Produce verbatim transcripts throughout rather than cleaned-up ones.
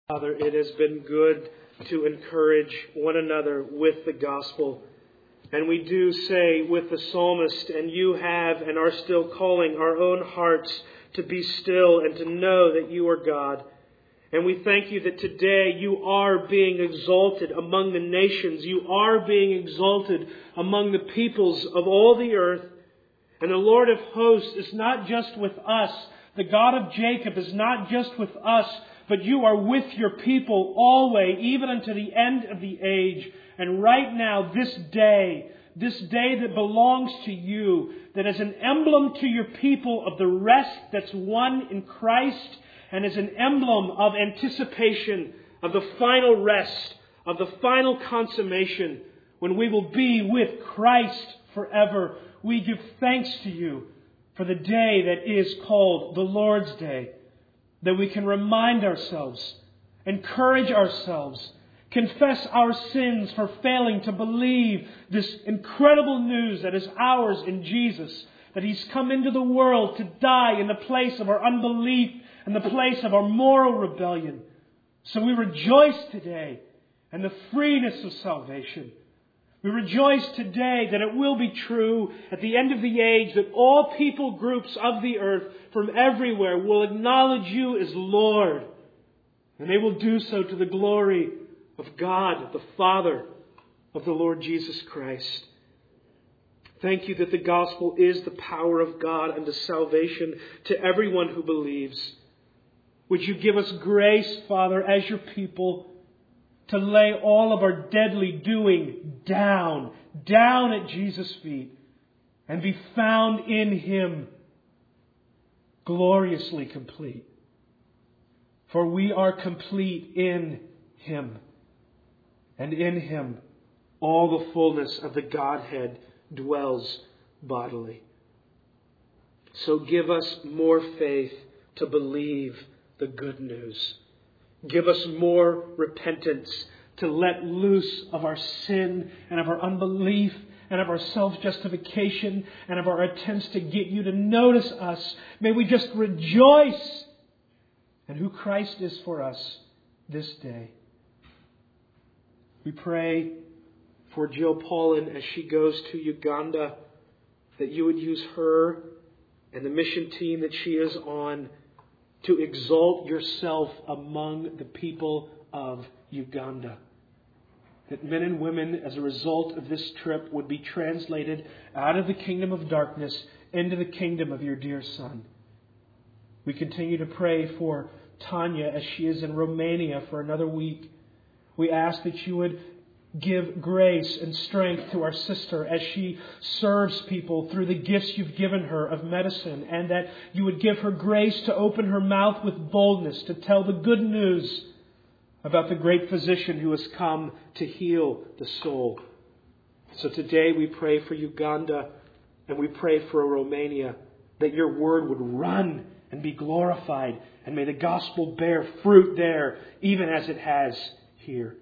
Father, it has been good to encourage one another with the gospel. And we do say with the psalmist, and you have and are still calling our own hearts to be still and to know that you are God. And we thank you that today you are being exalted among the nations. You are being exalted among the peoples of all the earth. And the Lord of hosts is not just with us. The God of Jacob is not just with us, but you are with your people always, even unto the end of the age. And right now, this day, this day that belongs to you, that is an emblem to your people of the rest that's won in Christ, and is an emblem of anticipation of the final rest, of the final consummation, when we will be with Christ forever. We give thanks to you for the day that is called the Lord's Day, that we can remind ourselves, encourage ourselves, confess our sins for failing to believe this incredible news that is ours in Jesus, that He's come into the world to die in the place of our unbelief and the place of our moral rebellion. So we rejoice today in the freeness of salvation. We rejoice today that it will be true at the end of the age that all people groups of the earth from everywhere will acknowledge you as Lord. And they will do so to the glory of God, the Father of the Lord Jesus Christ. Thank you that the gospel is the power of God unto salvation to everyone who believes. Would you give us grace, Father, as your people, to lay all of our deadly doing down, down at Jesus' feet, and be found in Him, gloriously complete. For we are complete in Him, and in Him all the fullness of the Godhead dwells bodily. So give us more faith to believe the good news. Give us more repentance to let loose of our sin and of our unbelief and of our self-justification and of our attempts to get you to notice us. May we just rejoice in who Christ is for us this day. We pray for Jill Paulin as she goes to Uganda, that you would use her and the mission team that she is on to exalt yourself among the people of Uganda. That men and women, as a result of this trip, would be translated out of the kingdom of darkness into the kingdom of your dear Son. We continue to pray for Tanya as she is in Romania for another week. We ask that you would give grace and strength to our sister as she serves people through the gifts you've given her of medicine, and that you would give her grace to open her mouth with boldness to tell the good news about the great physician who has come to heal the soul. So today we pray for Uganda and we pray for Romania, that your word would run and be glorified, and may the gospel bear fruit there even as it has here.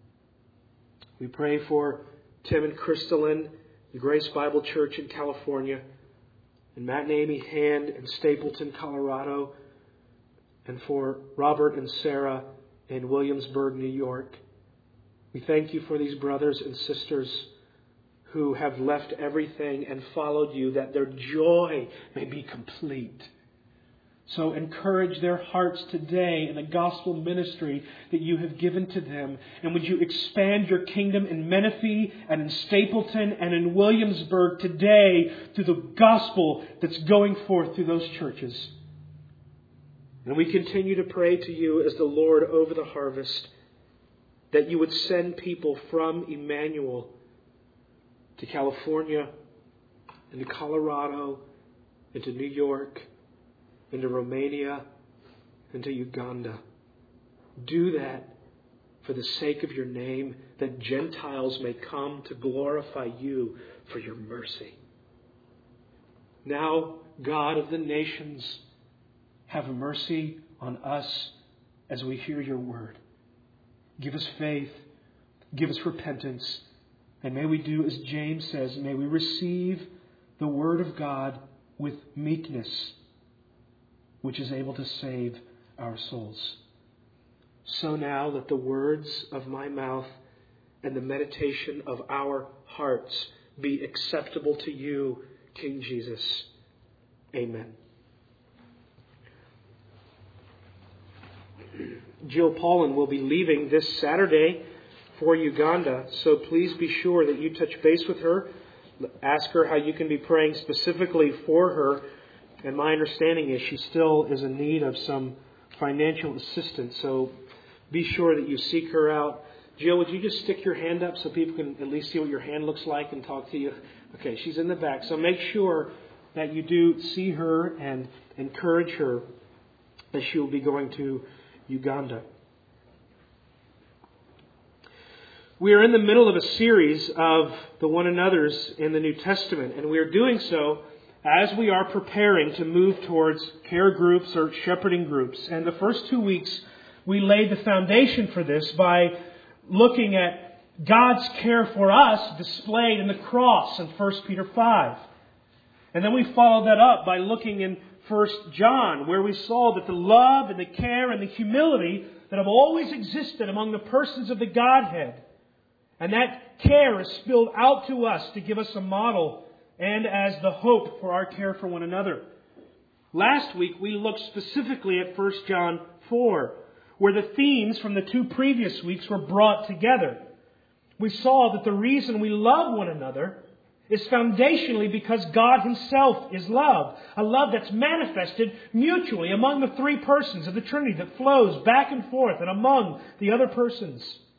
We pray for Tim and Crystalline, the Grace Bible Church in California, and Matt and Amy Hand in Stapleton, Colorado, and for Robert and Sarah in Williamsburg, New York. We thank you for these brothers and sisters who have left everything and followed you, that their joy may be complete. So encourage their hearts today in the gospel ministry that you have given to them. And would you expand your kingdom in Menifee and in Stapleton and in Williamsburg today through the gospel that's going forth through those churches. And we continue to pray to you as the Lord over the harvest, that you would send people from Emmanuel to California, into Colorado, into New York, into Romania, into Uganda. Do that for the sake of your name, that Gentiles may come to glorify you for your mercy. Now, God of the nations, have mercy on us as we hear your word. Give us faith, give us repentance, and may we do as James says, may we receive the word of God with meekness, which is able to save our souls. So now let the words of my mouth and the meditation of our hearts be acceptable to you, King Jesus. Amen. Jill Paulin will be leaving this Saturday for Uganda, so please be sure that you touch base with her. Ask her how you can be praying specifically for her. And my understanding is she still is in need of some financial assistance, so be sure that you seek her out. Jill, would you just stick your hand up so people can at least see what your hand looks like and talk to you? Okay, she's in the back. So make sure that you do see her and encourage her as she will be going to Uganda. We are in the middle of a series of the one another's in the New Testament, and we are doing so as we are preparing to move towards care groups or shepherding groups. And the first two weeks, we laid the foundation for this by looking at God's care for us displayed in the cross in First Peter five. And then we followed that up by looking in First John, where we saw that the love and the care and the humility that have always existed among the persons of the Godhead, and that care is spilled out to us to give us a model and as the hope for our care for one another. Last week, we looked specifically at First John four, where the themes from the two previous weeks were brought together. We saw that the reason we love one another is foundationally because God Himself is love. A love that's manifested mutually among the three persons of the Trinity that flows back and forth and among the other persons.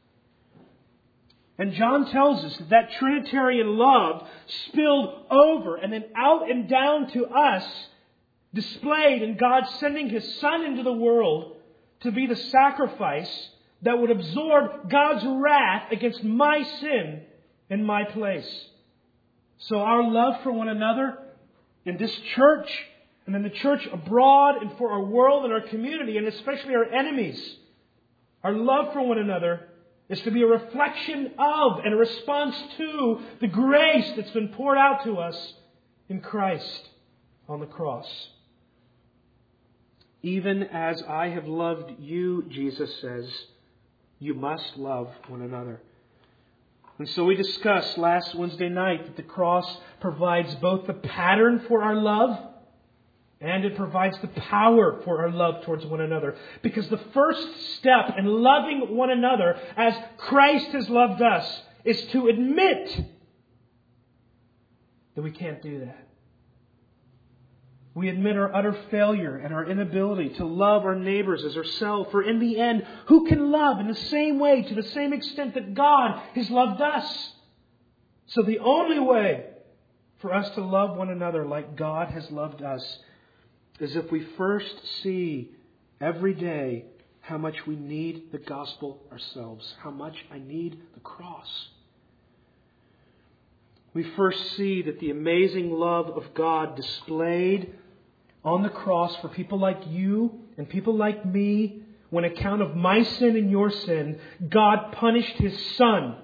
And John tells us that that Trinitarian love spilled over and then out and down to us, displayed in God sending His Son into the world to be the sacrifice that would absorb God's wrath against my sin in my place. So our love for one another in this church and in the church abroad and for our world and our community and especially our enemies, our love for one another is to be a reflection of and a response to the grace that's been poured out to us in Christ on the cross. Even as I have loved you, Jesus says, you must love one another. And so we discussed last Wednesday night that the cross provides both the pattern for our love and it provides the power for our love towards one another. Because the first step in loving one another as Christ has loved us is to admit that we can't do that. We admit our utter failure and our inability to love our neighbors as ourselves. For in the end, who can love in the same way, to the same extent that God has loved us? So the only way for us to love one another like God has loved us is if we first see every day how much we need the gospel ourselves, how much I need the cross. We first see that the amazing love of God displayed on the cross for people like you and people like me, when on account of my sin and your sin, God punished His Son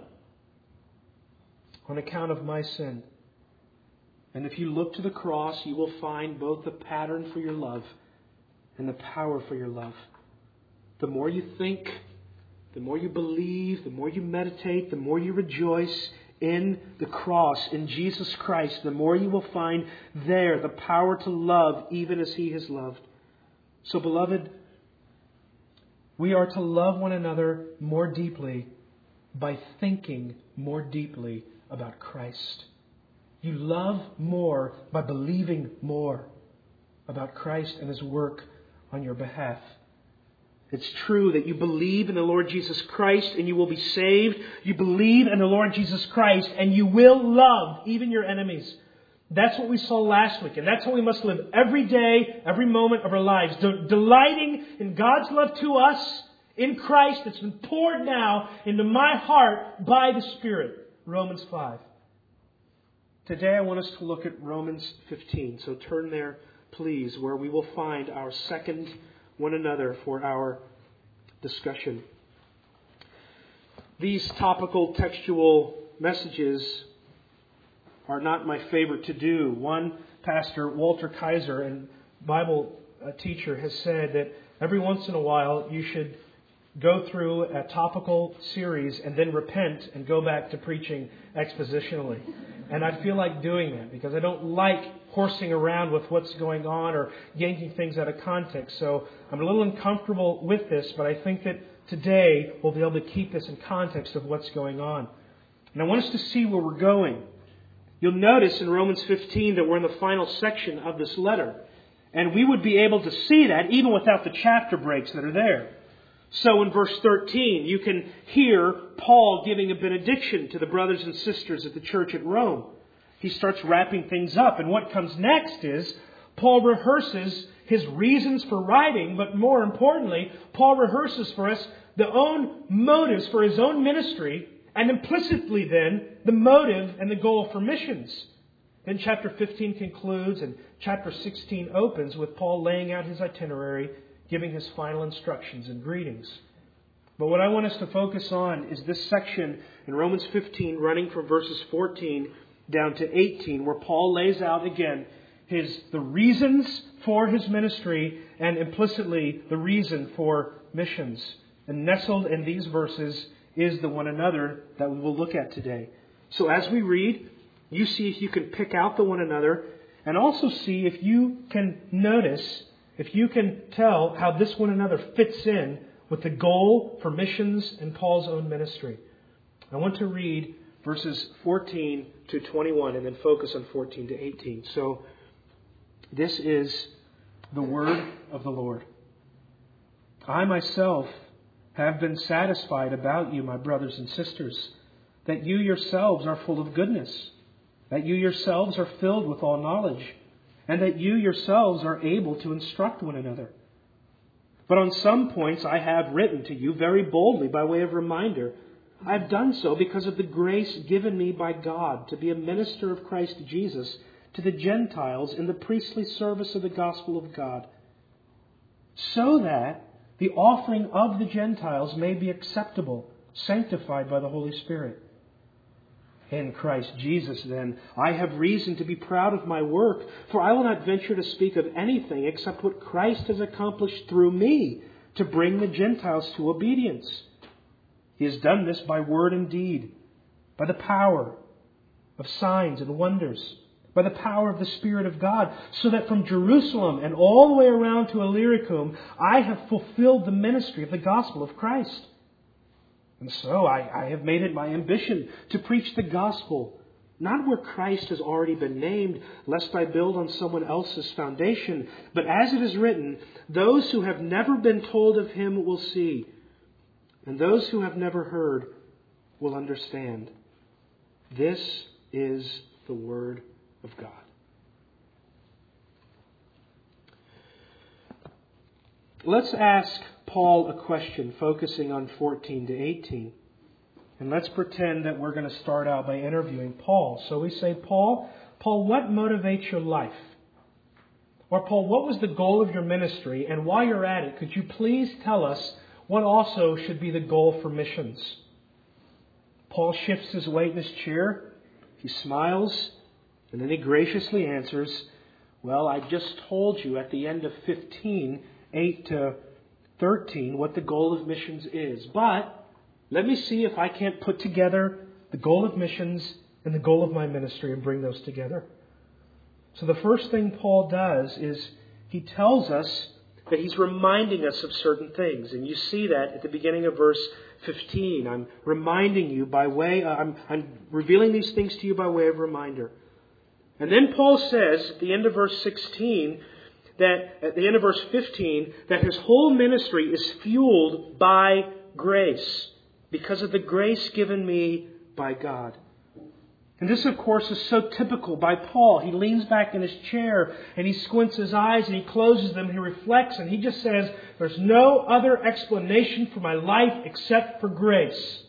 on account of my sin. And if you look to the cross, you will find both the pattern for your love and the power for your love. The more you think, the more you believe, the more you meditate, the more you rejoice in the cross, in Jesus Christ, the more you will find there the power to love even as He has loved. So, beloved, we are to love one another more deeply by thinking more deeply about Christ. You love more by believing more about Christ and His work on your behalf. It's true that you believe in the Lord Jesus Christ and you will be saved. You believe in the Lord Jesus Christ and you will love even your enemies. That's what we saw last week. And that's how we must live every day, every moment of our lives. De- delighting in God's love to us in Christ that's been poured now into my heart by the Spirit. Romans five. Today I want us to look at Romans fifteen. So turn there, please, where we will find our second one another for our discussion. These topical textual messages are not my favorite to do. One pastor, Walter Kaiser, and Bible teacher, has said that every once in a while you should go through a topical series and then repent and go back to preaching expositionally. And I feel like doing that because I don't like horsing around with what's going on or yanking things out of context. So I'm a little uncomfortable with this, but I think that today we'll be able to keep this in context of what's going on. And I want us to see where we're going. You'll notice in Romans fifteen that we're in the final section of this letter. And we would be able to see that even without the chapter breaks that are there. So in verse thirteen, you can hear Paul giving a benediction to the brothers and sisters at the church at Rome. He starts wrapping things up. And what comes next is Paul rehearses his reasons for writing, but more importantly, Paul rehearses for us the own motives for his own ministry, and implicitly then the motive and the goal for missions. Then chapter fifteen concludes and chapter sixteen opens with Paul laying out his itinerary, giving his final instructions and greetings. But what I want us to focus on is this section in Romans fifteen, running from verses fourteen down to eighteen, where Paul lays out again his the reasons for his ministry and implicitly the reason for missions. And nestled in these verses is the one another that we will look at today. So as we read, you see if you can pick out the one another, and also see if you can notice, if you can tell how this one another fits in with the goal for missions and Paul's own ministry. I want to read verses fourteen to twenty-one and then focus on fourteen to eighteen. So this is the word of the Lord. I myself have been satisfied about you, my brothers and sisters, that you yourselves are full of goodness, that you yourselves are filled with all knowledge, and that you yourselves are able to instruct one another. But on some points I have written to you very boldly by way of reminder. I have done so because of the grace given me by God to be a minister of Christ Jesus to the Gentiles in the priestly service of the gospel of God, so that the offering of the Gentiles may be acceptable, sanctified by the Holy Spirit. In Christ Jesus, then, I have reason to be proud of my work, for I will not venture to speak of anything except what Christ has accomplished through me to bring the Gentiles to obedience. He has done this by word and deed, by the power of signs and wonders, by the power of the Spirit of God, so that from Jerusalem and all the way around to Illyricum, I have fulfilled the ministry of the gospel of Christ. And so I, I have made it my ambition to preach the gospel, not where Christ has already been named, lest I build on someone else's foundation, but as it is written, those who have never been told of him will see, and those who have never heard will understand. This is the word of God. Let's ask Paul a question focusing on fourteen to eighteen. And let's pretend that we're going to start out by interviewing Paul. So we say, Paul, Paul, what motivates your life? Or Paul, what was the goal of your ministry? And while you're at it, could you please tell us what also should be the goal for missions? Paul shifts his weight in his chair. He smiles. And then he graciously answers, well, I just told you at the end of fifteen, eight to thirteen, what the goal of missions is. But let me see if I can't put together the goal of missions and the goal of my ministry and bring those together. So the first thing Paul does is he tells us that he's reminding us of certain things. And you see that at the beginning of verse fifteen. I'm reminding you by way, uh, I'm, I'm revealing these things to you by way of reminder. And then Paul says at the end of verse sixteen, that at the end of verse fifteen, that his whole ministry is fueled by grace, because of the grace given me by God. And this, of course, is so typical by Paul. He leans back in his chair and he squints his eyes and he closes them. He reflects and he just says, there's no other explanation for my life except for grace.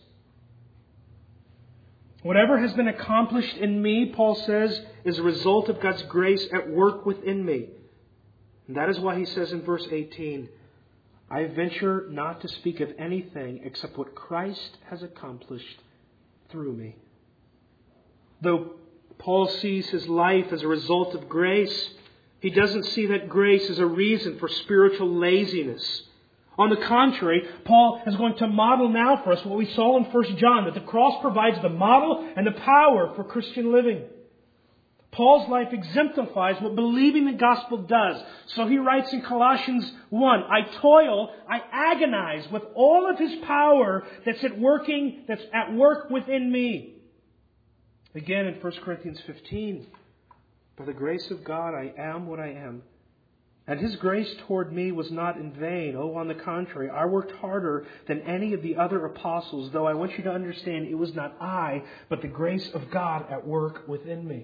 Whatever has been accomplished in me, Paul says, is a result of God's grace at work within me. And that is why he says in verse eighteen, I venture not to speak of anything except what Christ has accomplished through me. Though Paul sees his life as a result of grace, he doesn't see that grace as a reason for spiritual laziness. On the contrary, Paul is going to model now for us what we saw in First John, that the cross provides the model and the power for Christian living. Paul's life exemplifies what believing the gospel does. So he writes in Colossians one, I toil, I agonize with all of His power that's at working, that's at work within me. Again in First Corinthians fifteen, by the grace of God I am what I am. And His grace toward me was not in vain. Oh, on the contrary, I worked harder than any of the other apostles, though I want you to understand it was not I, but the grace of God at work within me.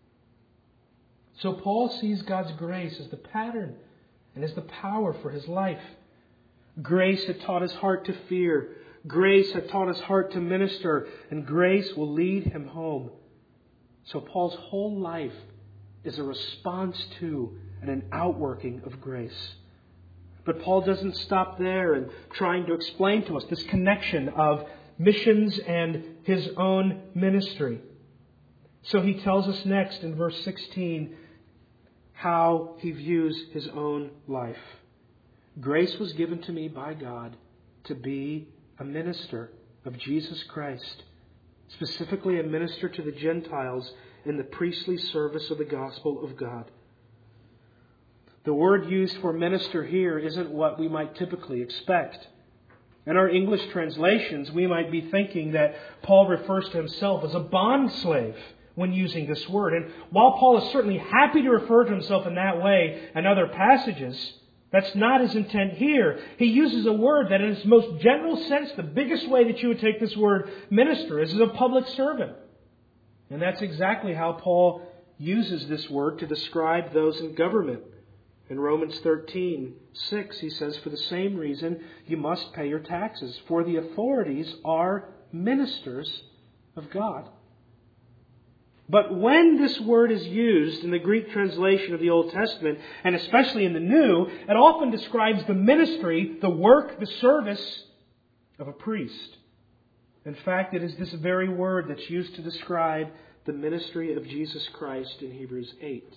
So Paul sees God's grace as the pattern and as the power for his life. Grace had taught his heart to fear. Grace had taught his heart to minister. And grace will lead him home. So Paul's whole life is a response to and an outworking of grace. But Paul doesn't stop there in trying to explain to us this connection of missions and his own ministry. So he tells us next in verse sixteen how he views his own life. Grace was given to me by God to be a minister of Jesus Christ, specifically a minister to the Gentiles in the priestly service of the gospel of God. The word used for minister here isn't what we might typically expect. In our English translations, we might be thinking that Paul refers to himself as a bondslave when using this word. And while Paul is certainly happy to refer to himself in that way in other passages, that's not his intent here. He uses a word that in its most general sense, the biggest way that you would take this word minister is as a public servant. And that's exactly how Paul uses this word to describe those in government. In Romans thirteen six, he says, for the same reason you must pay your taxes, for the authorities are ministers of God. But when this word is used in the Greek translation of the Old Testament, and especially in the New, it often describes the ministry, the work, the service of a priest. In fact, it is this very word that's used to describe the ministry of Jesus Christ in Hebrews eight.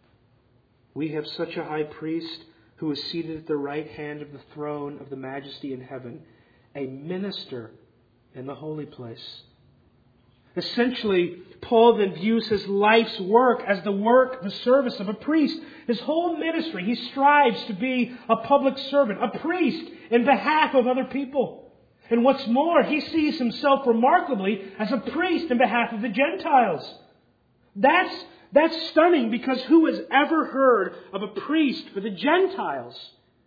We have such a high priest who is seated at the right hand of the throne of the majesty in heaven, a minister in the holy place. Essentially, Paul then views his life's work as the work, the service of a priest. His whole ministry, he strives to be a public servant, a priest in behalf of other people. And what's more, he sees himself remarkably as a priest in behalf of the Gentiles. That's, that's stunning, because who has ever heard of a priest for the Gentiles?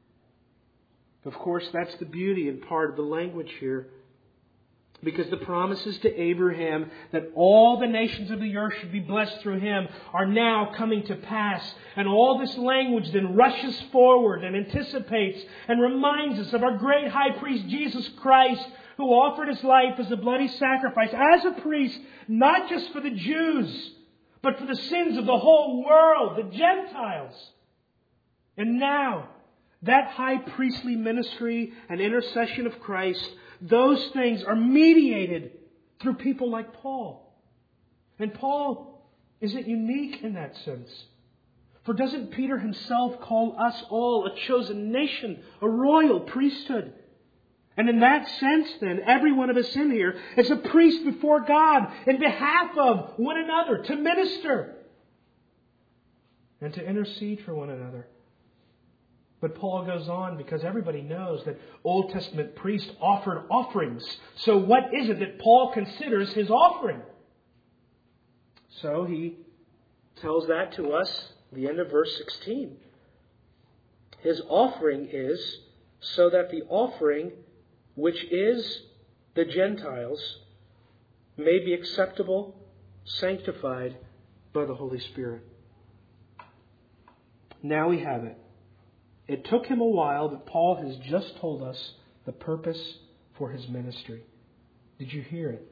Of course, that's the beauty and part of the language here. Because the promises to Abraham that all the nations of the earth should be blessed through him are now coming to pass. And all this language then rushes forward and anticipates and reminds us of our great high priest Jesus Christ, who offered his life as a bloody sacrifice as a priest, not just for the Jews, but for the sins of the whole world, the Gentiles. And now, that high priestly ministry and intercession of Christ, those things are mediated through people like Paul. And Paul isn't unique in that sense. For doesn't Peter himself call us all a chosen nation, a royal priesthood? And in that sense, then, every one of us in here is a priest before God in behalf of one another, to minister and to intercede for one another. But Paul goes on, because everybody knows that Old Testament priests offered offerings. So what is it that Paul considers his offering? So he tells that to us at the end of verse sixteen. His offering is so that the offering, which is the Gentiles, may be acceptable, sanctified by the Holy Spirit. Now we have it. It took him a while, but Paul has just told us the purpose for his ministry. Did you hear it?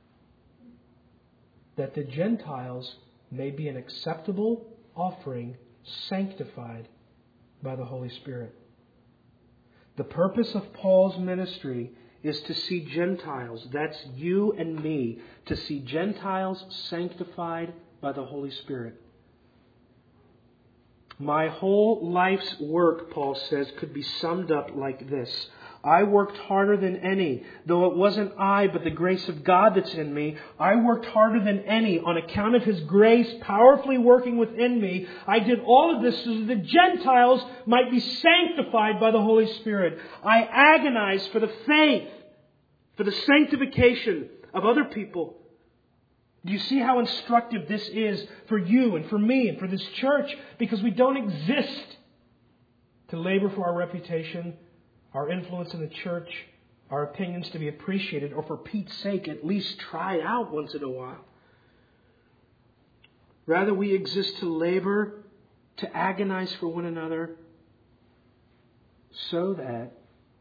That the Gentiles may be an acceptable offering, sanctified by the Holy Spirit. The purpose of Paul's ministry is to see Gentiles, that's you and me, to see Gentiles sanctified by the Holy Spirit. My whole life's work, Paul says, could be summed up like this. I worked harder than any, though it wasn't I, but the grace of God that's in me. I worked harder than any on account of His grace powerfully working within me. I did all of this so that the Gentiles might be sanctified by the Holy Spirit. I agonized for the faith, for the sanctification of other people. Do you see how instructive this is for you and for me and for this church? Because we don't exist to labor for our reputation, our influence in the church, our opinions to be appreciated, or for Pete's sake, at least try it out once in a while. Rather, we exist to labor, to agonize for one another, so that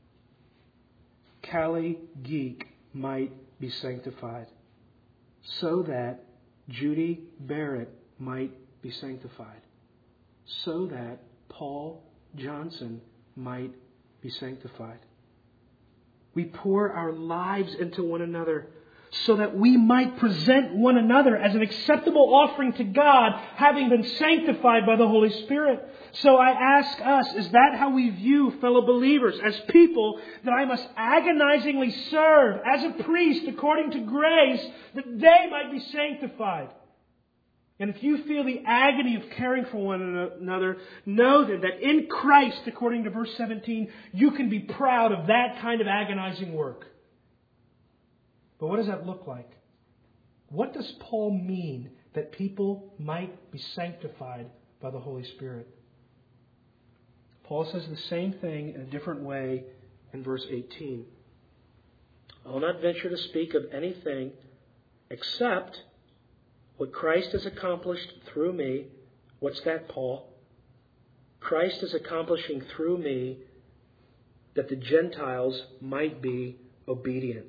Callie Geek might be sanctified, so that Judy Barrett might be sanctified, so that Paul Johnson might be sanctified. We pour our lives into one another so that we might present one another as an acceptable offering to God, having been sanctified by the Holy Spirit. So I ask us, is that how we view fellow believers? As people that I must agonizingly serve as a priest according to grace, that they might be sanctified. And if you feel the agony of caring for one another, know then that in Christ, according to verse seventeen, you can be proud of that kind of agonizing work. But what does that look like? What does Paul mean that people might be sanctified by the Holy Spirit? Paul says the same thing in a different way in verse eighteen. I will not venture to speak of anything except what Christ has accomplished through me. What's that, Paul? Christ is accomplishing through me that the Gentiles might be obedient.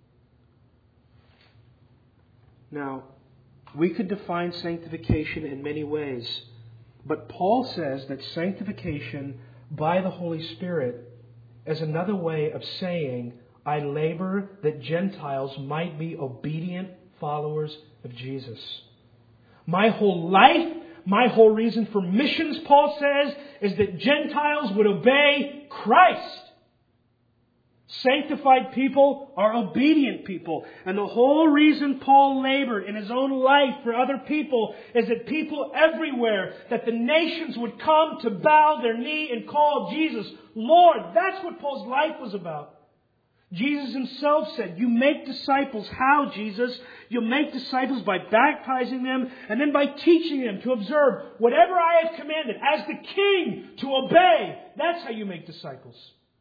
Now, we could define sanctification in many ways, but Paul says that sanctification by the Holy Spirit is another way of saying, I labor that Gentiles might be obedient followers of Jesus. My whole life, my whole reason for missions, Paul says, is that Gentiles would obey Christ. Sanctified people are obedient people. And the whole reason Paul labored in his own life for other people is that people everywhere, that the nations would come to bow their knee and call Jesus Lord. That's what Paul's life was about. Jesus himself said, you make disciples. How, Jesus? You'll make disciples by baptizing them and then by teaching them to observe whatever I have commanded as the King to obey. That's how you make disciples.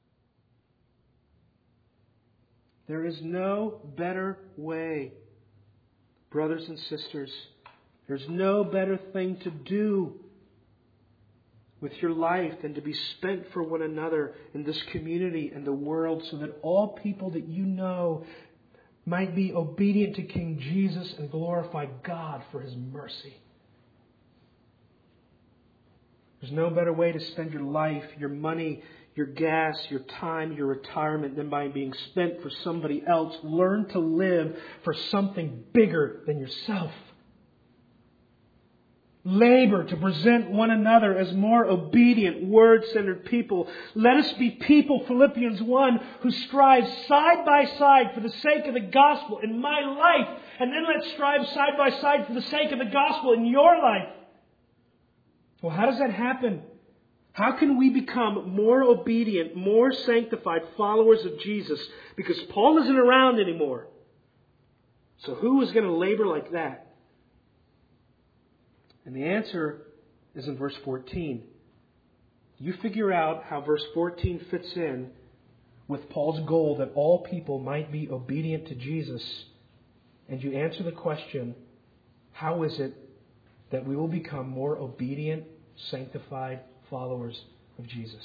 There is no better way, brothers and sisters. There's no better thing to do with your life than to be spent for one another in this community and the world, so that all people that you know might be obedient to King Jesus and glorify God for His mercy. There's no better way to spend your life, your money, your gas, your time, your retirement than by being spent for somebody else. Learn to live for something bigger than yourself. Labor to present one another as more obedient, word-centered people. Let us be people, Philippians one, who strive side by side for the sake of the gospel in my life. And then let's strive side by side for the sake of the gospel in your life. Well, how does that happen? How can we become more obedient, more sanctified followers of Jesus? Because Paul isn't around anymore. So who is going to labor like that? And the answer is in verse fourteen. You figure out how verse fourteen fits in with Paul's goal that all people might be obedient to Jesus. And you answer the question, how is it that we will become more obedient, sanctified followers of Jesus?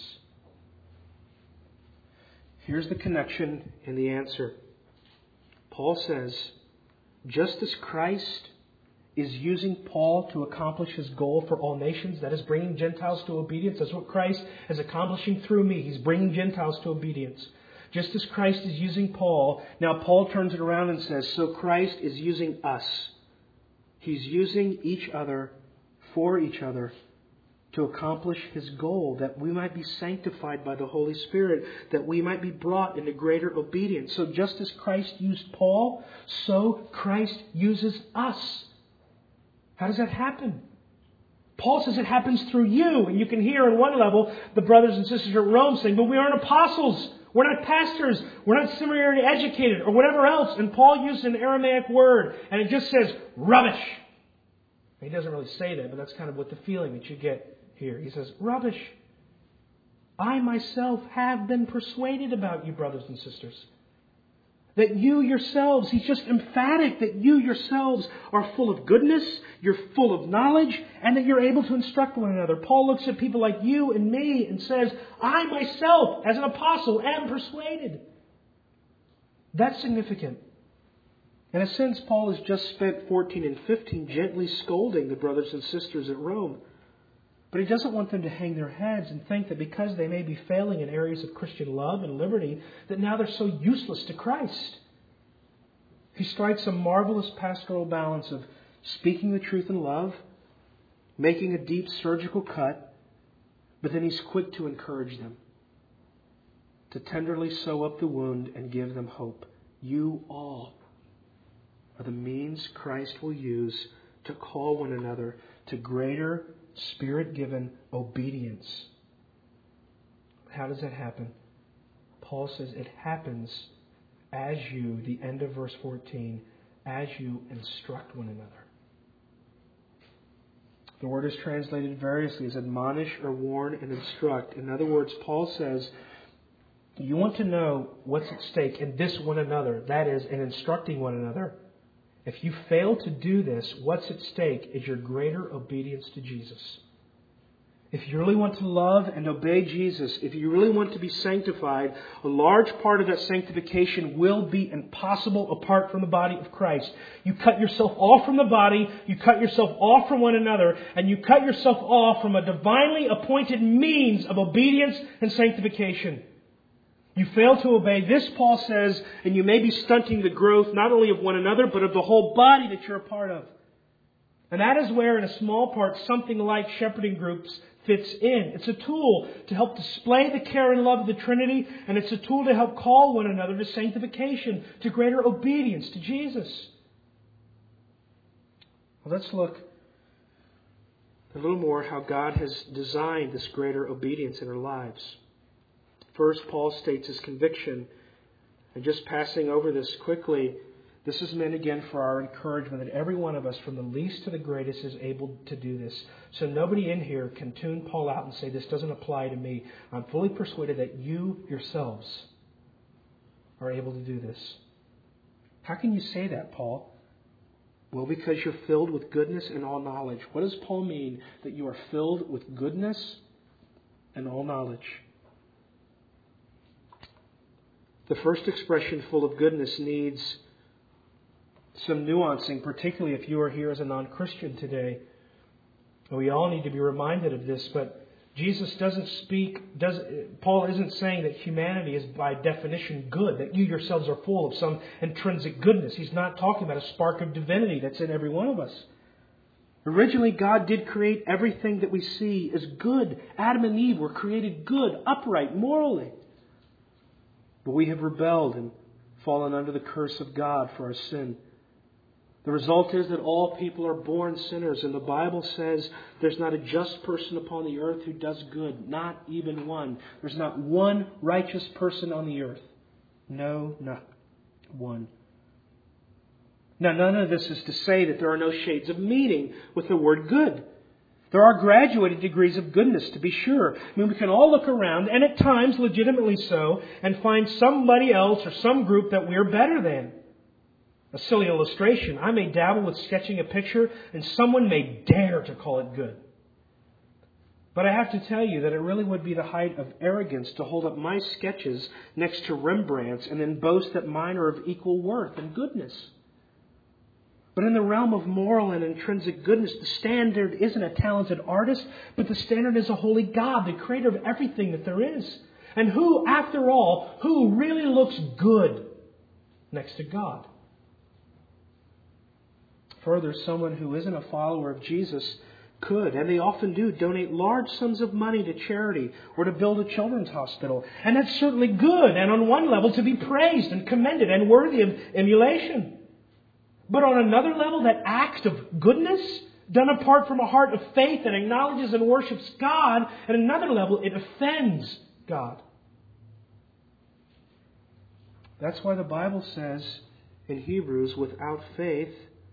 Here's the connection in the answer. Paul says, just as Christ is using Paul to accomplish his goal for all nations, that is bringing Gentiles to obedience. That's what Christ is accomplishing through me. He's bringing Gentiles to obedience. Just as Christ is using Paul, now Paul turns it around and says, so Christ is using us. He's using each other for each other to accomplish His goal, that we might be sanctified by the Holy Spirit, that we might be brought into greater obedience. So just as Christ used Paul, so Christ uses us. How does that happen? Paul says it happens through you. And you can hear on one level the brothers and sisters at Rome saying, but we aren't apostles. We're not pastors. We're not seminary educated or whatever else. And Paul used an Aramaic word and it just says rubbish. He doesn't really say that, but that's kind of what the feeling that you get here. He says, rubbish. I myself have been persuaded about you, brothers and sisters. That you yourselves, he's just emphatic that you yourselves are full of goodness, you're full of knowledge, and that you're able to instruct one another. Paul looks at people like you and me and says, I myself, as an apostle, am persuaded. That's significant. In a sense, Paul has just spent fourteen and fifteen gently scolding the brothers and sisters at Rome. But he doesn't want them to hang their heads and think that because they may be failing in areas of Christian love and liberty, that now they're so useless to Christ. He strikes a marvelous pastoral balance of speaking the truth in love, making a deep surgical cut, but then he's quick to encourage them, to tenderly sew up the wound and give them hope. You all are the means Christ will use to call one another to greater Spirit-given obedience. How does that happen? Paul says it happens as you, the end of verse fourteen, as you instruct one another. The word is translated variously as admonish or warn and instruct. In other words, Paul says, you want to know what's at stake in this one another, that is, in instructing one another. If you fail to do this, what's at stake is your greater obedience to Jesus. If you really want to love and obey Jesus, if you really want to be sanctified, a large part of that sanctification will be impossible apart from the body of Christ. You cut yourself off from the body, you cut yourself off from one another, and you cut yourself off from a divinely appointed means of obedience and sanctification. You fail to obey this, Paul says, and you may be stunting the growth not only of one another, but of the whole body that you're a part of. And that is where, in a small part, something like shepherding groups fits in. It's a tool to help display the care and love of the Trinity, and it's a tool to help call one another to sanctification, to greater obedience to Jesus. Well, let's look a little more how God has designed this greater obedience in our lives. First, Paul states his conviction. And just passing over this quickly, this is meant again for our encouragement that every one of us, from the least to the greatest, is able to do this. So nobody in here can tune Paul out and say, this doesn't apply to me. I'm fully persuaded that you yourselves are able to do this. How can you say that, Paul? Well, because you're filled with goodness and all knowledge. What does Paul mean that you are filled with goodness and all knowledge? The first expression, full of goodness, needs some nuancing, particularly if you are here as a non-Christian today. We all need to be reminded of this, but Jesus doesn't speak, does, Paul isn't saying that humanity is by definition good, that you yourselves are full of some intrinsic goodness. He's not talking about a spark of divinity that's in every one of us. Originally, God did create everything that we see as good. Adam and Eve were created good, upright, morally. But we have rebelled and fallen under the curse of God for our sin. The result is that all people are born sinners. And the Bible says there's not a just person upon the earth who does good. Not even one. There's not one righteous person on the earth. No, not one. Now, none of this is to say that there are no shades of meaning with the word good. There are graduated degrees of goodness, to be sure. I mean, we can all look around, and at times legitimately so, and find somebody else or some group that we're better than. A silly illustration. I may dabble with sketching a picture, and someone may dare to call it good. But I have to tell you that it really would be the height of arrogance to hold up my sketches next to Rembrandt's and then boast that mine are of equal worth and goodness. But in the realm of moral and intrinsic goodness, the standard isn't a talented artist, but the standard is a holy God, the creator of everything that there is. And who, after all, who really looks good next to God? Further, someone who isn't a follower of Jesus could, and they often do, donate large sums of money to charity or to build a children's hospital. And that's certainly good, and on one level to be praised and commended and worthy of emulation. But on another level, that act of goodness, done apart from a heart of faith that acknowledges and worships God, at another level, it offends God. That's why the Bible says in Hebrews, without faith,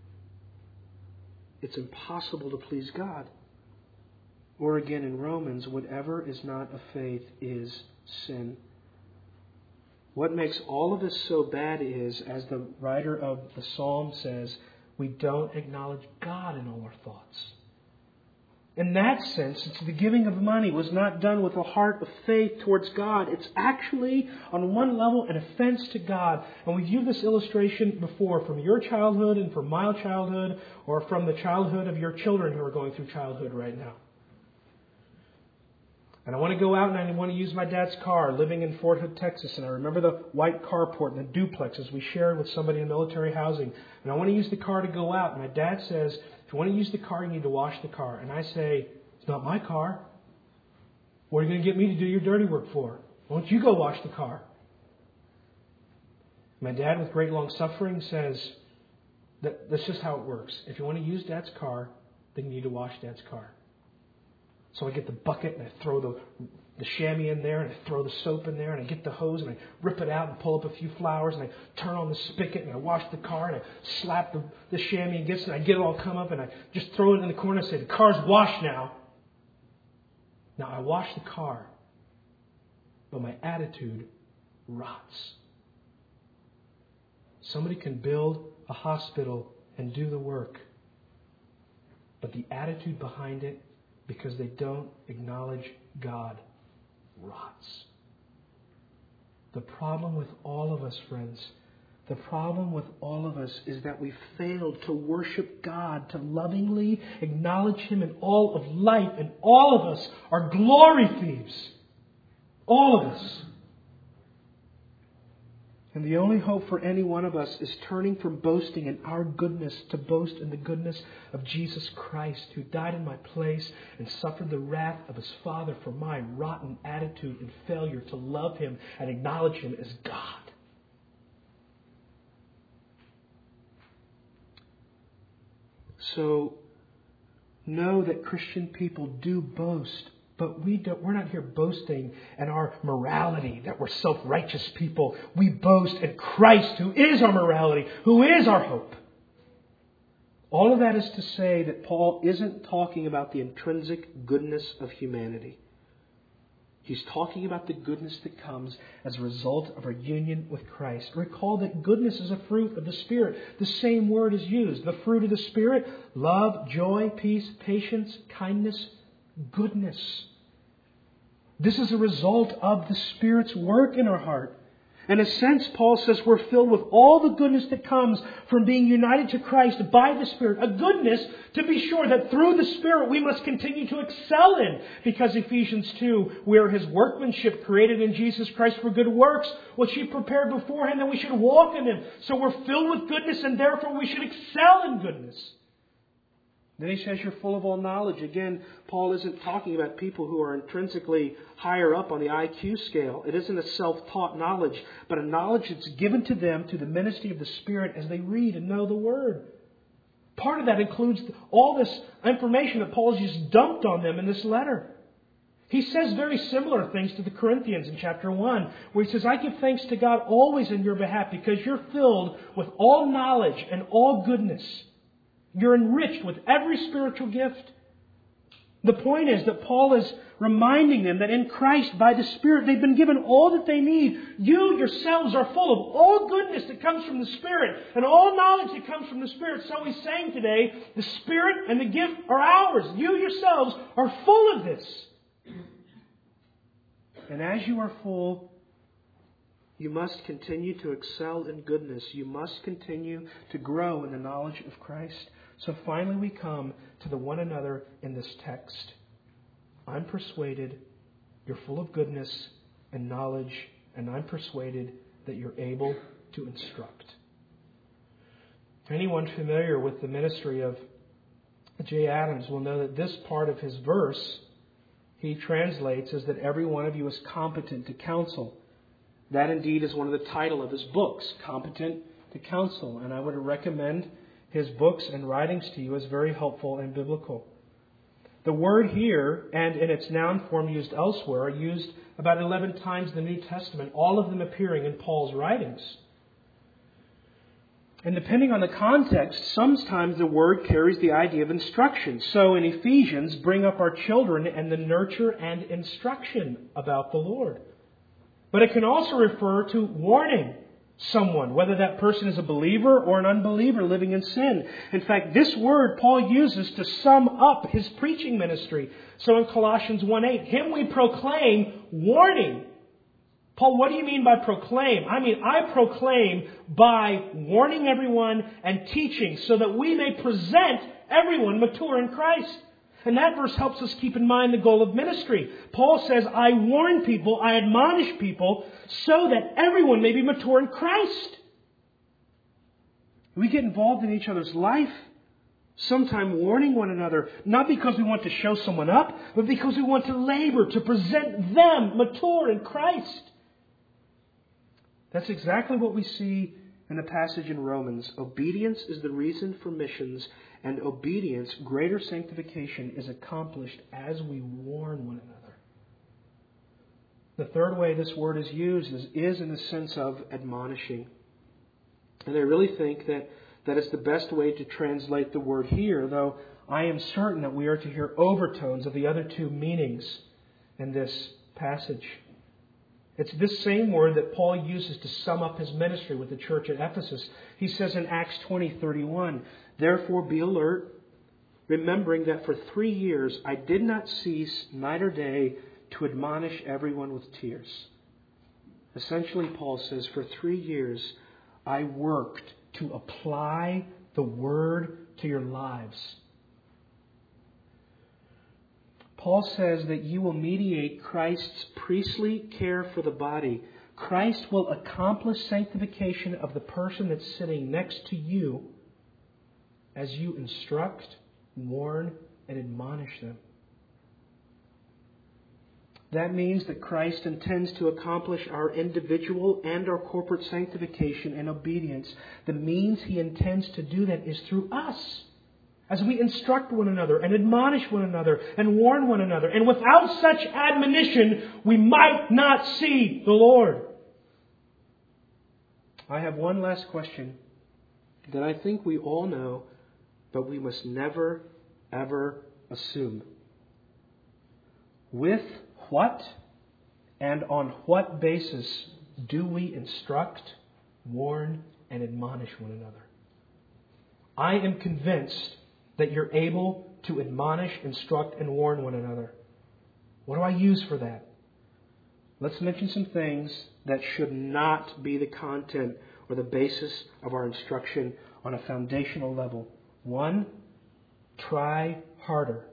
it's impossible to please God. Or again in Romans, whatever is not of faith is sin. What makes all of this so bad is, as the writer of the Psalm says, we don't acknowledge God in all our thoughts. In that sense, it's the giving of money was not done with a heart of faith towards God. It's actually, on one level, an offense to God. And we've used this illustration before from your childhood and from my childhood or from the childhood of your children who are going through childhood right now. And I want to go out and I want to use my dad's car living in Fort Hood, Texas. And I remember the white carport and the duplexes we shared with somebody in military housing. And I want to use the car to go out. And my dad says, if you want to use the car, you need to wash the car. And I say, it's not my car. What are you going to get me to do your dirty work for? Why don't you go wash the car? My dad, with great long suffering, says that that's just how it works. If you want to use Dad's car, then you need to wash Dad's car. So I get the bucket and I throw the, the chamois in there and I throw the soap in there and I get the hose and I rip it out and pull up a few flowers and I turn on the spigot and I wash the car and I slap the, the chamois against it and I get it all come up and I just throw it in the corner and say, the car's washed now. Now I wash the car, but my attitude rots. Somebody can build a hospital and do the work, but the attitude behind it, because they don't acknowledge God, rots. The problem with all of us, friends, the problem with all of us is that we failed to worship God, to lovingly acknowledge Him in all of life, and all of us are glory thieves. All of us. And the only hope for any one of us is turning from boasting in our goodness to boast in the goodness of Jesus Christ, who died in my place and suffered the wrath of His Father for my rotten attitude and failure to love Him and acknowledge Him as God. So, know that Christian people do boast. But we don't, we're not here boasting in our morality, that we're self-righteous people. We boast in Christ, who is our morality, who is our hope. All of that is to say that Paul isn't talking about the intrinsic goodness of humanity. He's talking about the goodness that comes as a result of our union with Christ. Recall that goodness is a fruit of the Spirit. The same word is used. The fruit of the Spirit: love, joy, peace, patience, kindness, goodness. This is a result of the Spirit's work in our heart. In a sense, Paul says we're filled with all the goodness that comes from being united to Christ by the Spirit. A goodness, to be sure, that through the Spirit we must continue to excel in. Because Ephesians two, we are His workmanship, created in Jesus Christ for good works, which He prepared beforehand that we should walk in them. So we're filled with goodness, and therefore we should excel in goodness. Then he says you're full of all knowledge. Again, Paul isn't talking about people who are intrinsically higher up on the I Q scale. It isn't a self-taught knowledge, but a knowledge that's given to them through the ministry of the Spirit as they read and know the Word. Part of that includes all this information that Paul's just dumped on them in this letter. He says very similar things to the Corinthians in chapter one, where he says, I give thanks to God always in your behalf because you're filled with all knowledge and all goodness. You're enriched with every spiritual gift. The point is that Paul is reminding them that in Christ, by the Spirit, they've been given all that they need. You yourselves are full of all goodness that comes from the Spirit and all knowledge that comes from the Spirit. So he's saying today, the Spirit and the gift are ours. You yourselves are full of this. And as you are full, you must continue to excel in goodness. You must continue to grow in the knowledge of Christ. So finally we come to the one another in this text. I'm persuaded you're full of goodness and knowledge, and I'm persuaded that you're able to instruct. Anyone familiar with the ministry of Jay Adams will know that this part of his verse he translates as that every one of you is competent to counsel. That indeed is one of the title of his books, Competent to Counsel. And I would recommend his books and writings to you as very helpful and biblical. The word here, and in its noun form used elsewhere, are used about eleven times in the New Testament, all of them appearing in Paul's writings. And depending on the context, sometimes the word carries the idea of instruction. So in Ephesians, bring up our children and the nurture and instruction about the Lord. But it can also refer to warning someone, whether that person is a believer or an unbeliever living in sin. In fact, this word Paul uses to sum up his preaching ministry. So in Colossians one eight, him we proclaim, warning. Paul, what do you mean by proclaim? I mean, I proclaim by warning everyone and teaching so that we may present everyone mature in Christ. And that verse helps us keep in mind the goal of ministry. Paul says, I warn people, I admonish people so that everyone may be mature in Christ. We get involved in each other's life, sometime warning one another, not because we want to show someone up, but because we want to labor to present them mature in Christ. That's exactly what we see in the passage in Romans. Obedience is the reason for missions, and obedience, greater sanctification, is accomplished as we warn one another. The third way this word is used is, is in the sense of admonishing. And I really think that that is the best way to translate the word here, though I am certain that we are to hear overtones of the other two meanings in this passage. It's this same word that Paul uses to sum up his ministry with the church at Ephesus. He says in Acts twenty thirty-one, therefore be alert, remembering that for three years I did not cease night or day to admonish everyone with tears. Essentially, Paul says, for three years I worked to apply the word to your lives. Paul says that you will mediate Christ's priestly care for the body. Christ will accomplish sanctification of the person that's sitting next to you as you instruct, warn, and admonish them. That means that Christ intends to accomplish our individual and our corporate sanctification and obedience. The means He intends to do that is through us, as we instruct one another and admonish one another and warn one another. And without such admonition, we might not see the Lord. I have one last question that I think we all know, but we must never, ever assume. With what and on what basis do we instruct, warn, and admonish one another? I am convinced that you're able to admonish, instruct, and warn one another. What do I use for that? Let's mention some things that should not be the content or the basis of our instruction on a foundational level. One, try harder.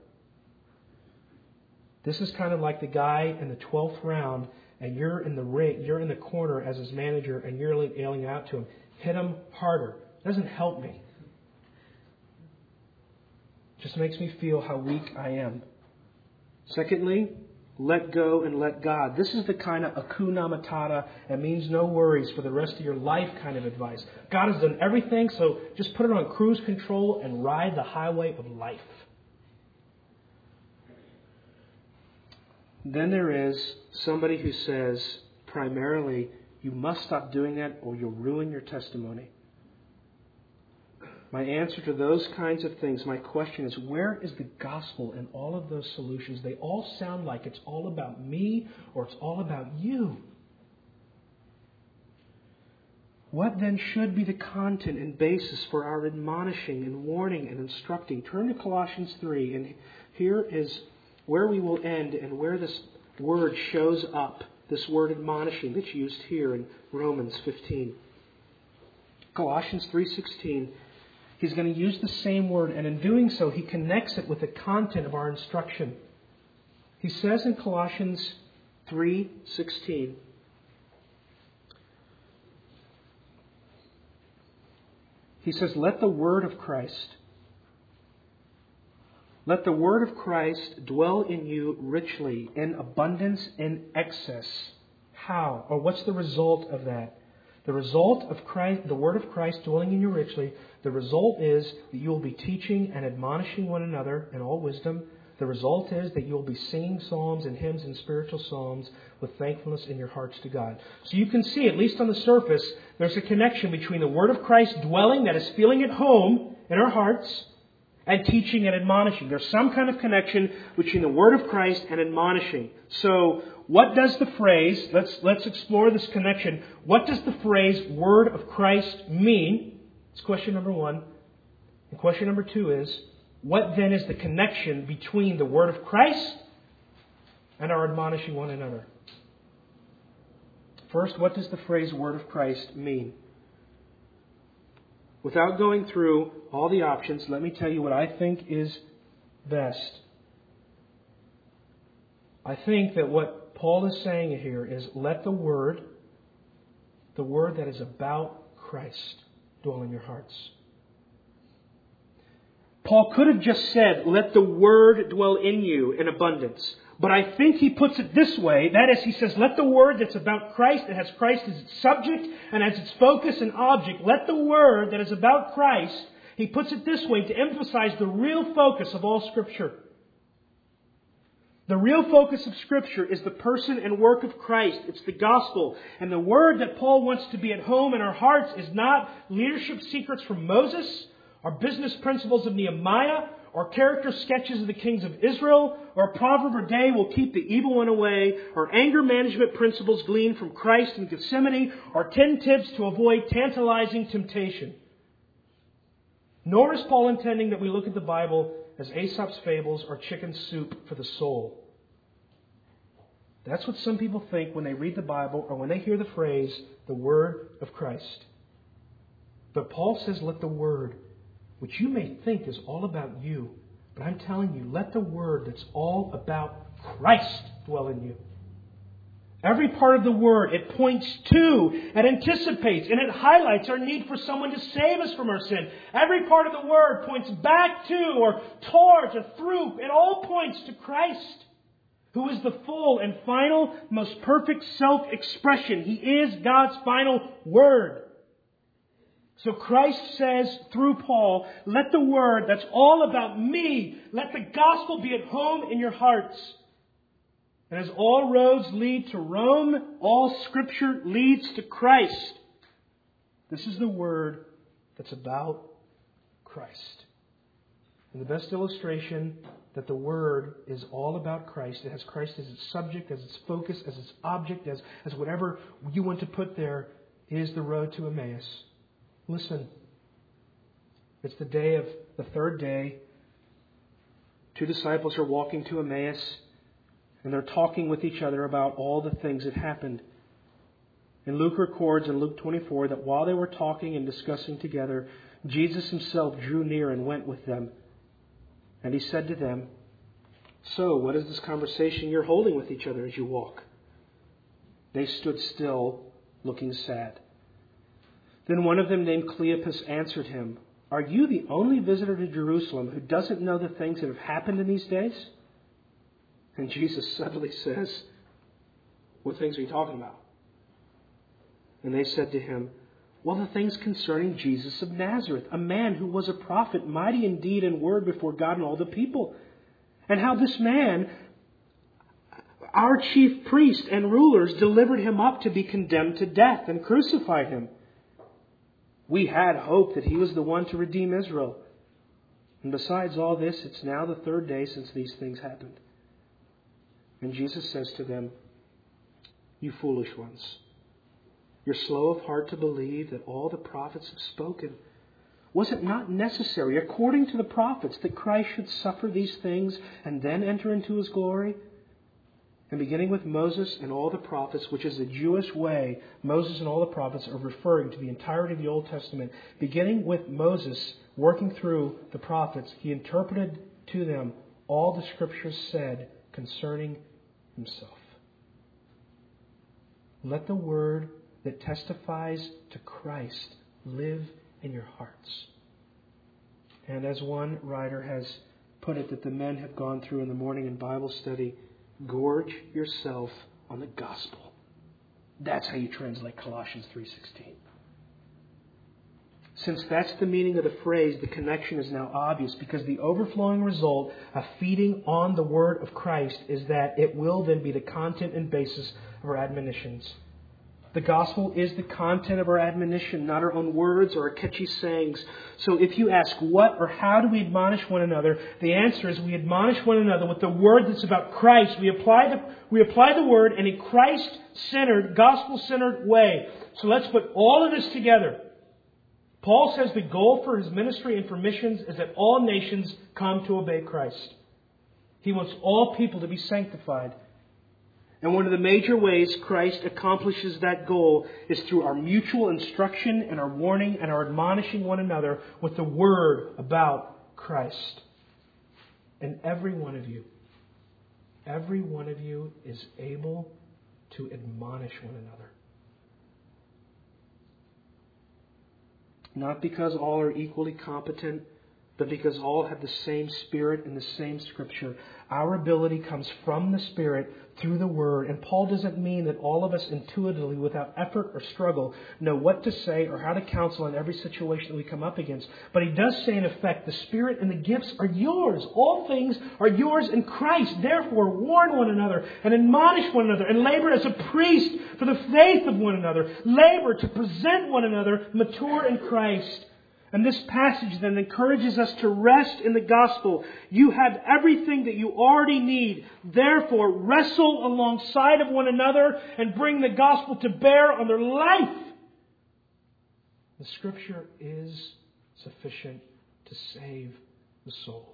This is kind of like the guy in the twelfth round, and you're in the ring, you're in the corner as his manager, and you're yelling out to him, hit him harder. It doesn't help me. Just makes me feel how weak I am. Secondly, let go and let God. This is the kind of hakuna matata, it means no worries for the rest of your life kind of advice. God has done everything, so just put it on cruise control and ride the highway of life. Then there is somebody who says, primarily, you must stop doing that or you'll ruin your testimony. My answer to those kinds of things, my question is, where is the gospel in all of those solutions? They all sound like it's all about me or it's all about you. What then should be the content and basis for our admonishing and warning and instructing? Turn to Colossians three, and here is where we will end and where this word shows up, this word admonishing that's used here in Romans fifteen. Colossians three sixteen. He's going to use the same word, and in doing so, he connects it with the content of our instruction. He says in Colossians three sixteen, he says, let the word of Christ Let the word of Christ dwell in you richly, in abundance, in excess. How? Or what's the result of that? The result of Christ, the word of Christ dwelling in you richly, the result is that you will be teaching and admonishing one another in all wisdom. The result is that you will be singing psalms and hymns and spiritual songs with thankfulness in your hearts to God. So you can see, at least on the surface, there's a connection between the word of Christ dwelling, that is feeling at home in our hearts, and teaching and admonishing. There's some kind of connection between the word of Christ and admonishing. So what does the phrase, let's, let's explore this connection. What does the phrase word of Christ mean? It's question number one. And question number two is, what then is the connection between the word of Christ and our admonishing one another? First, what does the phrase word of Christ mean? Without going through all the options, let me tell you what I think is best. I think that what Paul is saying here is, let the word, the word that is about Christ, dwell in your hearts. Paul could have just said, let the word dwell in you in abundance. But I think he puts it this way. That is, he says, let the word that's about Christ, that has Christ as its subject and as its focus and object, let the word that is about Christ, he puts it this way to emphasize the real focus of all Scripture. The real focus of Scripture is the person and work of Christ. It's the gospel. And the word that Paul wants to be at home in our hearts is not leadership secrets from Moses, or business principles of Nehemiah, or character sketches of the kings of Israel, or a proverb a day will keep the evil one away, or anger management principles gleaned from Christ in Gethsemane, or ten tips to avoid tantalizing temptation. Nor is Paul intending that we look at the Bible as Aesop's fables or chicken soup for the soul. That's what some people think when they read the Bible or when they hear the phrase, the word of Christ. But Paul says, let the word, which you may think is all about you, but I'm telling you, let the word that's all about Christ dwell in you. Every part of the word, it points to, it anticipates, and it highlights our need for someone to save us from our sin. Every part of the word points back to, or towards, or through. It all points to Christ, who is the full and final, most perfect self-expression. He is God's final word. So Christ says through Paul, let the word that's all about me, let the gospel be at home in your hearts. And as all roads lead to Rome, all Scripture leads to Christ. This is the word that's about Christ. And the best illustration that the word is all about Christ, it has Christ as its subject, as its focus, as its object, as, as whatever you want to put there, is the road to Emmaus. Listen, it's the day of the third day. Two disciples are walking to Emmaus, and they're talking with each other about all the things that happened. And Luke records in Luke twenty-four that while they were talking and discussing together, Jesus himself drew near and went with them. And he said to them, "So, what is this conversation you're holding with each other as you walk?" They stood still, looking sad. Then one of them, named Cleopas, answered him, "Are you the only visitor to Jerusalem who doesn't know the things that have happened in these days?" And Jesus suddenly says, "What things are you talking about?" And they said to him, "Well, the things concerning Jesus of Nazareth, a man who was a prophet, mighty in deed and word before God and all the people. And how this man, our chief priest and rulers, delivered him up to be condemned to death and crucified him. We had hoped that he was the one to redeem Israel. And besides all this, it's now the third day since these things happened." And Jesus says to them, "You foolish ones, you're slow of heart to believe that all the prophets have spoken. Was it not necessary, according to the prophets, that Christ should suffer these things and then enter into his glory?" And beginning with Moses and all the prophets, which is the Jewish way, Moses and all the prophets are referring to the entirety of the Old Testament. Beginning with Moses, working through the prophets, he interpreted to them all the Scriptures said concerning himself. Let the word that testifies to Christ live in your hearts. And as one writer has put it that the men have gone through in the morning in Bible study. Gorge yourself on the gospel. That's how you translate Colossians three sixteen. Since that's the meaning of the phrase, the connection is now obvious, because the overflowing result of feeding on the Word of Christ is that it will then be the content and basis of our admonitions. The gospel is the content of our admonition, not our own words or our catchy sayings. So if you ask, what or how do we admonish one another? The answer is we admonish one another with the word that's about Christ. We apply the, we apply the word in a Christ-centered, gospel-centered way. So let's put all of this together. Paul says the goal for his ministry and for missions is that all nations come to obey Christ. He wants all people to be sanctified. And one of the major ways Christ accomplishes that goal is through our mutual instruction and our warning and our admonishing one another with the word about Christ. And every one of you, every one of you is able to admonish one another. Not because all are equally competent, but because all have the same Spirit and the same Scripture. Our ability comes from the Spirit through the Word. And Paul doesn't mean that all of us intuitively, without effort or struggle, know what to say or how to counsel in every situation that we come up against. But he does say, in effect, the Spirit and the gifts are yours. All things are yours in Christ. Therefore, warn one another and admonish one another and labor as a priest for the faith of one another. Labor to present one another mature in Christ. And this passage then encourages us to rest in the gospel. You have everything that you already need. Therefore, wrestle alongside of one another and bring the gospel to bear on their life. The Scripture is sufficient to save the soul.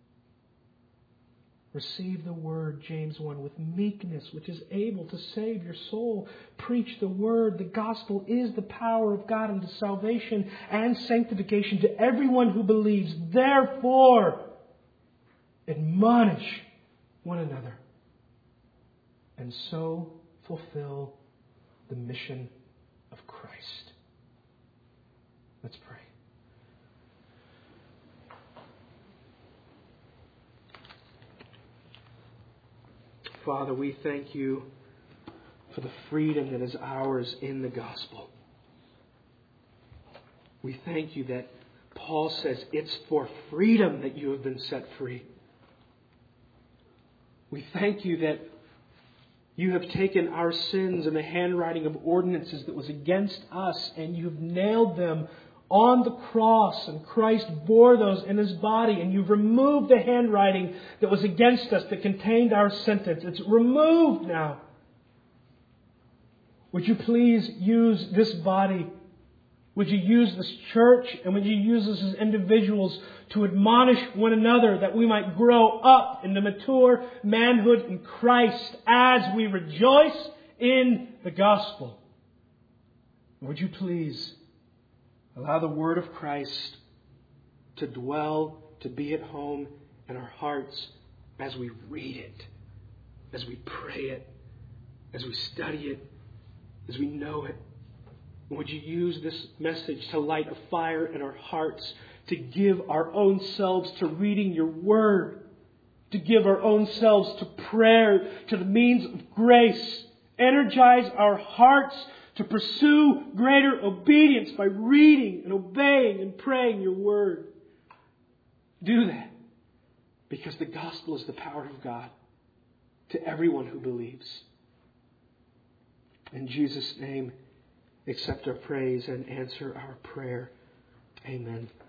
Receive the word, James one, with meekness, which is able to save your soul. Preach the word. The gospel is the power of God unto salvation and sanctification to everyone who believes. Therefore, admonish one another, and so fulfill the mission of Christ. Let's pray. Father, we thank you for the freedom that is ours in the gospel. We thank you that Paul says it's for freedom that you have been set free. We thank you that you have taken our sins and the handwriting of ordinances that was against us, and you have nailed them on the cross, and Christ bore those in His body, and you've removed the handwriting that was against us that contained our sentence. It's removed now. Would you please use this body? Would you use this church? And would you use us as individuals to admonish one another that we might grow up into mature manhood in Christ as we rejoice in the gospel? Would you please allow the word of Christ to dwell, to be at home in our hearts as we read it, as we pray it, as we study it, as we know it. Would you use this message to light a fire in our hearts, to give our own selves to reading your word, to give our own selves to prayer, to the means of grace. Energize our hearts to pursue greater obedience by reading and obeying and praying your word. Do that, because the gospel is the power of God to everyone who believes. In Jesus' name, accept our praise and answer our prayer. Amen.